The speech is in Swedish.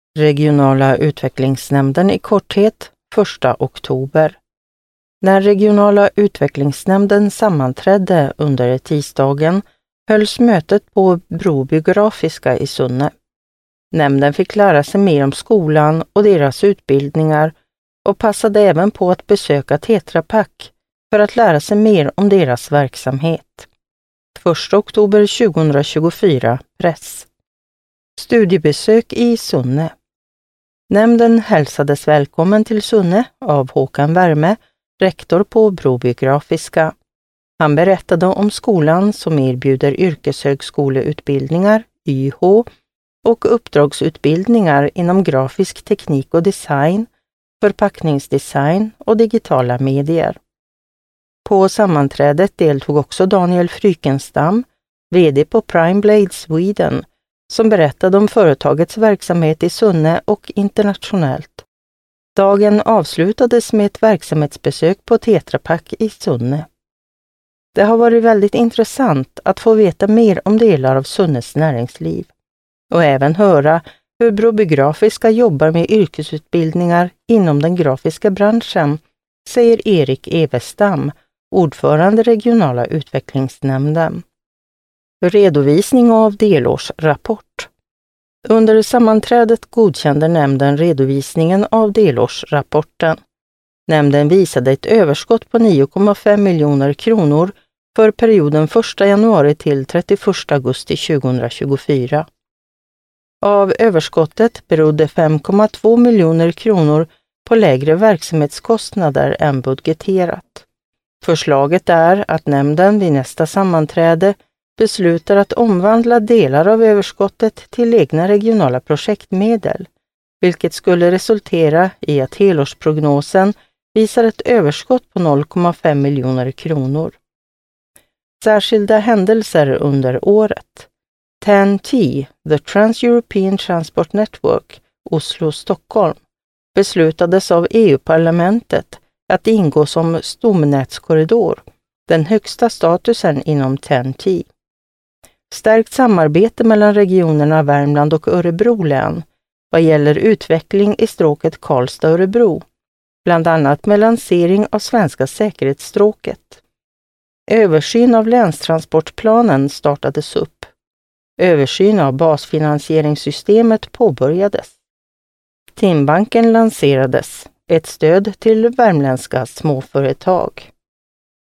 Regionala utvecklingsnämnden i korthet 1 oktober. När regionala utvecklingsnämnden sammanträdde under tisdagen hölls mötet på Broby Grafiska i Sunne. Nämnden fick lära sig mer om skolan och deras utbildningar och passade även på att besöka Tetra Pak för att lära sig mer om deras verksamhet. 1 oktober 2024, press. Studiebesök i Sunne. Nämnden hälsades välkommen till Sunne av Håkan Värme, rektor på Broby Grafiska. Han berättade om skolan som erbjuder yrkeshögskoleutbildningar, YH, och uppdragsutbildningar inom grafisk teknik och design, förpackningsdesign och digitala medier. På sammanträdet deltog också Daniel Frykenstam, vd på Prime Blade Sweden, som berättade om företagets verksamhet i Sunne och internationellt. Dagen avslutades med ett verksamhetsbesök på Tetra Pak i Sunne. Det har varit väldigt intressant att få veta mer om delar av Sunnes näringsliv och även höra hur Broby Grafiska jobbar med yrkesutbildningar inom den grafiska branschen, säger Erik Evestam, ordförande regionala utvecklingsnämnden. Redovisning av delårsrapport. Under sammanträdet godkände nämnden redovisningen av delårsrapporten. Nämnden visade ett överskott på 9,5 miljoner kronor för perioden 1 januari till 31 augusti 2024. Av överskottet berodde 5,2 miljoner kronor på lägre verksamhetskostnader än budgeterat. Förslaget är att nämnden vid nästa sammanträde beslutar att omvandla delar av överskottet till egna regionala projektmedel, vilket skulle resultera i att helårsprognosen visar ett överskott på 0,5 miljoner kronor. Särskilda händelser under året. TEN-T, The Trans-European Transport Network, Oslo-Stockholm, beslutades av EU-parlamentet att ingå som stomnätskorridor, den högsta statusen inom TEN-T. Stärkt samarbete mellan regionerna Värmland och Örebro län vad gäller utveckling i stråket Karlstad-Örebro, bland annat med lansering av svenska säkerhetsstråket. Översyn av länstransportplanen startades upp. Översyn av basfinansieringssystemet påbörjades. Timbanken lanserades, ett stöd till värmländska småföretag.